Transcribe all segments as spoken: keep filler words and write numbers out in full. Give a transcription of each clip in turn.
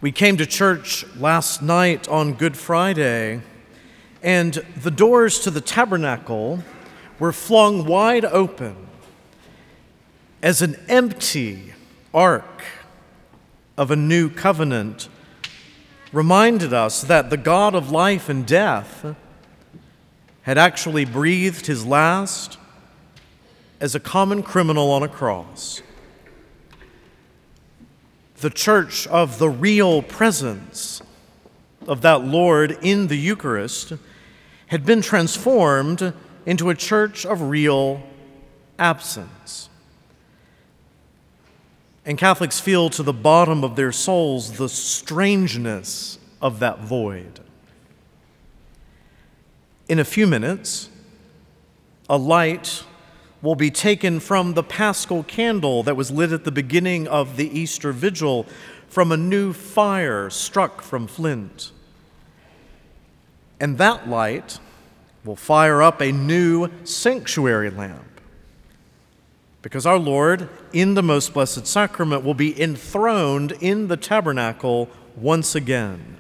We came to church last night on Good Friday, and the doors to the tabernacle were flung wide open as an empty ark of a new covenant reminded us that the God of life and death had actually breathed his last as a common criminal on a cross. The church of the real presence of that Lord in the Eucharist had been transformed into a church of real absence. And Catholics feel to the bottom of their souls the strangeness of that void. In a few minutes, a light will be taken from the Paschal candle that was lit at the beginning of the Easter Vigil from a new fire struck from flint. And that light will fire up a new sanctuary lamp, because our Lord, in the Most Blessed Sacrament, will be enthroned in the tabernacle once again.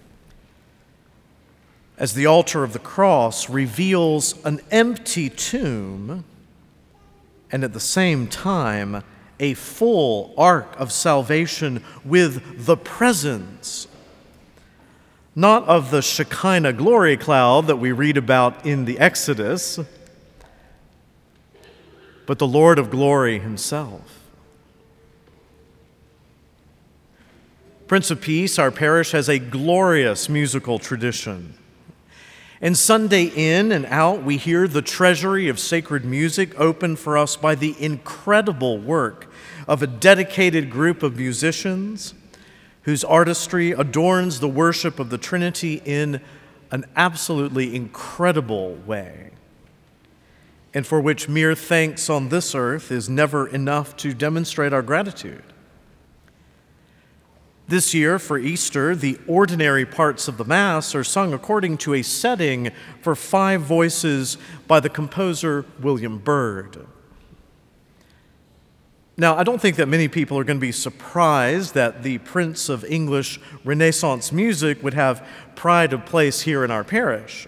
As the altar of the cross reveals an empty tomb, and at the same time, a full ark of salvation with the presence, not of the Shekinah glory cloud that we read about in the Exodus, but the Lord of glory himself. Prince of Peace, our parish, has a glorious musical tradition. And Sunday in and out, we hear the treasury of sacred music opened for us by the incredible work of a dedicated group of musicians whose artistry adorns the worship of the Trinity in an absolutely incredible way, and for which mere thanks on this earth is never enough to demonstrate our gratitude. This year, for Easter, the ordinary parts of the Mass are sung according to a setting for five voices by the composer William Byrd. Now, I don't think that many people are going to be surprised that the Prince of English Renaissance music would have pride of place here in our parish.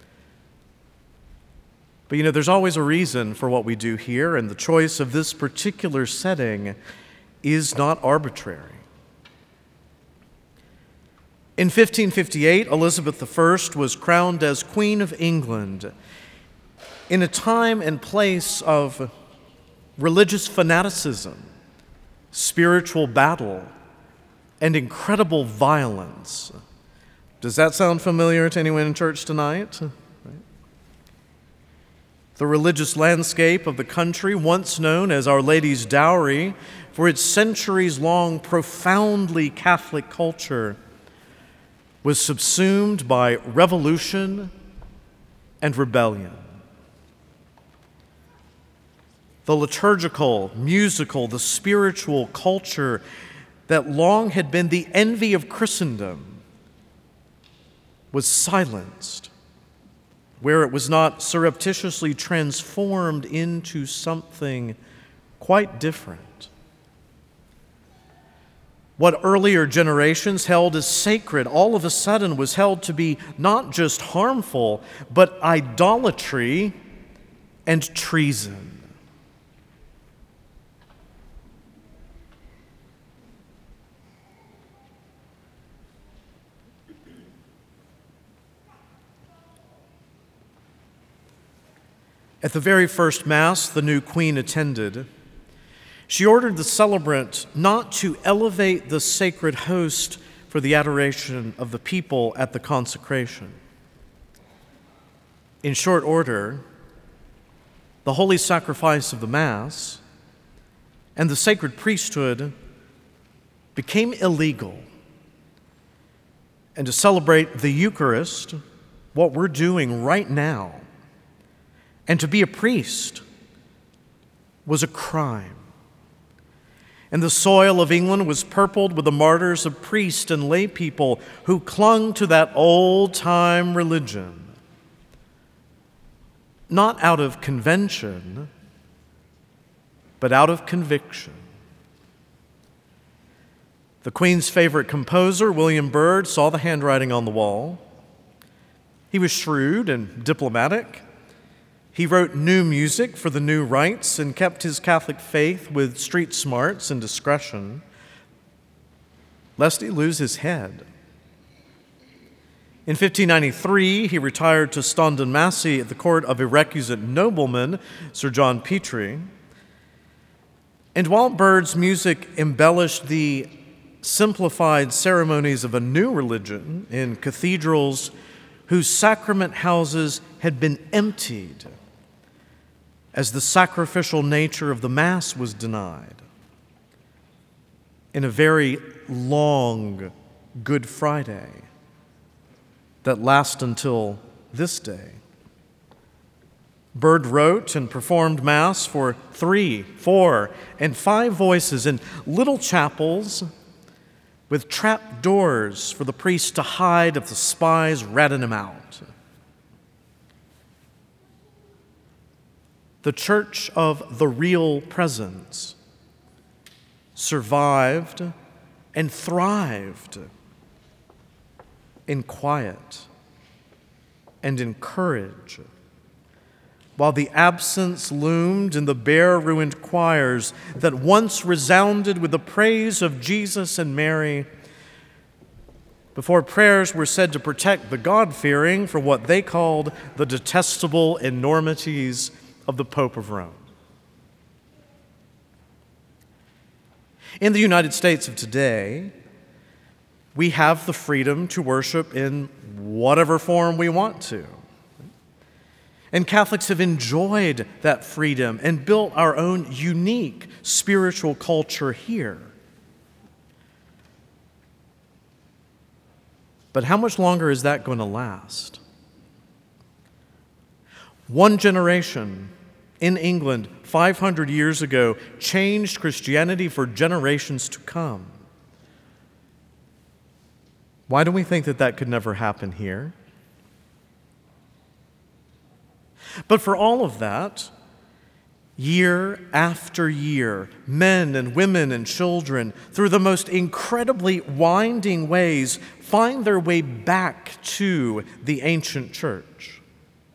But you know, there's always a reason for what we do here, and the choice of this particular setting is not arbitrary. In fifteen fifty-eight, Elizabeth the First was crowned as Queen of England in a time and place of religious fanaticism, spiritual battle, and incredible violence. Does that sound familiar to anyone in church tonight? The religious landscape of the country, once known as Our Lady's Dowry, for its centuries-long, profoundly Catholic culture, was subsumed by revolution and rebellion. The liturgical, musical, the spiritual culture that long had been the envy of Christendom was silenced, where it was not surreptitiously transformed into something quite different. What earlier generations held as sacred all of a sudden was held to be not just harmful, but idolatry and treason. At the very first Mass the new Queen attended, she ordered the celebrant not to elevate the sacred host for the adoration of the people at the consecration. In short order, the holy sacrifice of the Mass and the sacred priesthood became illegal. And to celebrate the Eucharist, what we're doing right now, and to be a priest was a crime. And the soil of England was purpled with the martyrs of priests and lay people who clung to that old-time religion, not out of convention, but out of conviction. The Queen's favorite composer, William Byrd, saw the handwriting on the wall. He was shrewd and diplomatic. He wrote new music for the new rites and kept his Catholic faith with street smarts and discretion, lest he lose his head. In fifteen ninety-three, he retired to Stondon Massey at the court of a recusant nobleman, Sir John Petrie. And while Byrd's music embellished the simplified ceremonies of a new religion in cathedrals whose sacrament houses had been emptied as the sacrificial nature of the Mass was denied, in a very long Good Friday that lasts until this day. Byrd wrote and performed Mass for three, four, and five voices in little chapels with trap doors for the priest to hide if the spies ratted him out. The Church of the Real Presence survived and thrived in quiet and in courage, while the absence loomed in the bare ruined choirs that once resounded with the praise of Jesus and Mary, before prayers were said to protect the God-fearing from what they called the detestable enormities of the Pope of Rome. In the United States of today, we have the freedom to worship in whatever form we want to. And Catholics have enjoyed that freedom and built our own unique spiritual culture here. But how much longer is that going to last? One generation in England five hundred years ago changed Christianity for generations to come. Why do we think that that could never happen here? But for all of that, year after year, men and women and children, through the most incredibly winding ways, find their way back to the ancient church.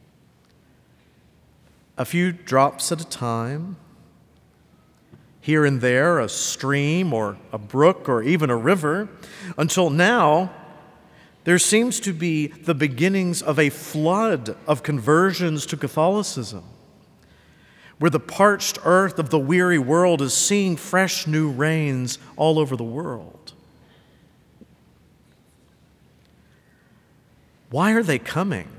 A few drops at a time, here and there a stream or a brook or even a river, until now there seems to be the beginnings of a flood of conversions to Catholicism, where the parched earth of the weary world is seeing fresh new rains all over the world. Why are they coming?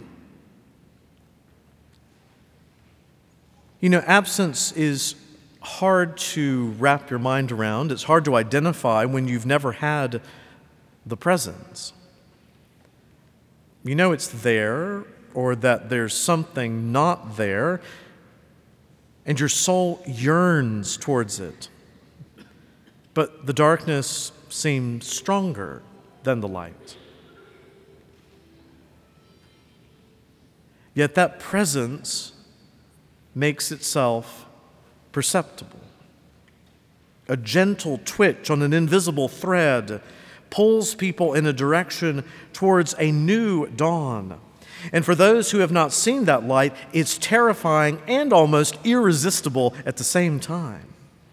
You know, absence is hard to wrap your mind around. It's hard to identify when you've never had the presence. You know it's there, or that there's something not there, and your soul yearns towards it. But the darkness seems stronger than the light. Yet that presence makes itself perceptible. A gentle twitch on an invisible thread pulls people in a direction towards a new dawn. And for those who have not seen that light, it's terrifying and almost irresistible at the same time.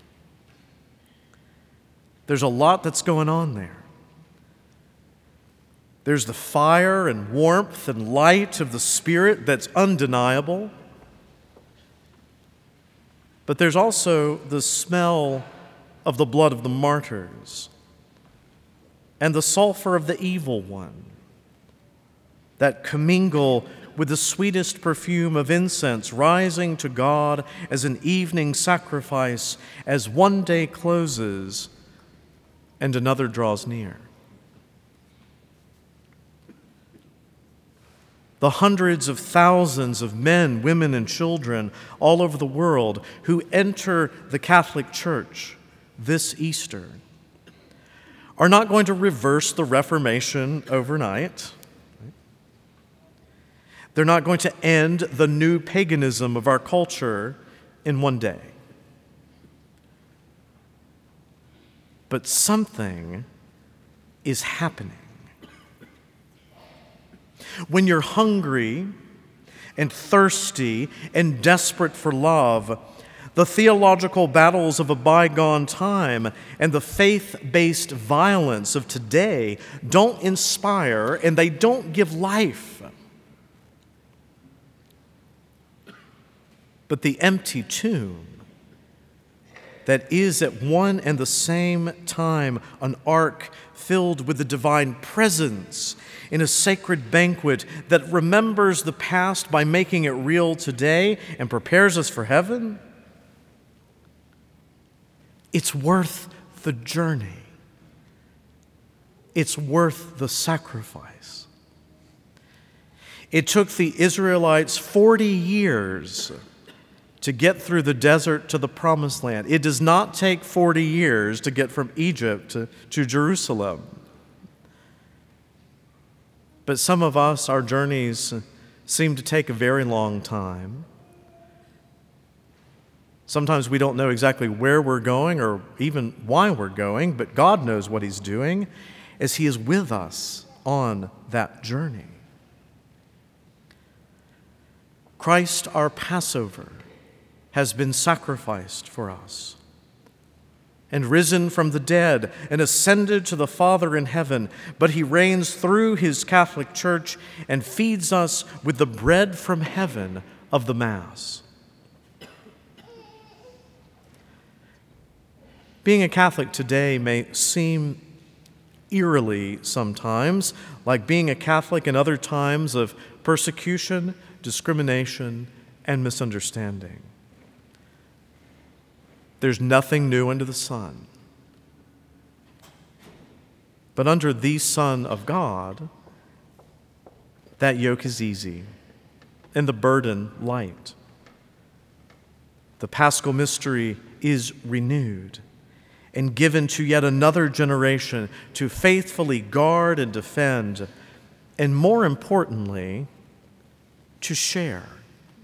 There's a lot that's going on there. There's the fire and warmth and light of the Spirit that's undeniable. But there's also the smell of the blood of the martyrs and the sulfur of the evil one that commingle with the sweetest perfume of incense rising to God as an evening sacrifice as one day closes and another draws near. The hundreds of thousands of men, women, and children all over the world who enter the Catholic Church this Easter are not going to reverse the Reformation overnight. They're not going to end the new paganism of our culture in one day. But something is happening. When you're hungry and thirsty and desperate for love, the theological battles of a bygone time and the faith-based violence of today don't inspire and they don't give life. But the empty tomb that is at one and the same time an ark filled with the divine presence in a sacred banquet that remembers the past by making it real today and prepares us for heaven, it's worth the journey. It's worth the sacrifice. It took the Israelites forty years to get through the desert to the Promised Land. It does not take forty years to get from Egypt to, to Jerusalem. But some of us, our journeys seem to take a very long time. Sometimes we don't know exactly where we're going or even why we're going, but God knows what He's doing as He is with us on that journey. Christ, our Passover, has been sacrificed for us and risen from the dead and ascended to the Father in heaven, but He reigns through His Catholic Church and feeds us with the bread from heaven of the Mass. Being a Catholic today may seem eerily sometimes like being a Catholic in other times of persecution, discrimination, and misunderstanding. There's nothing new under the sun. But under the Son of God, that yoke is easy and the burden light. The Paschal mystery is renewed and given to yet another generation to faithfully guard and defend, and more importantly, to share.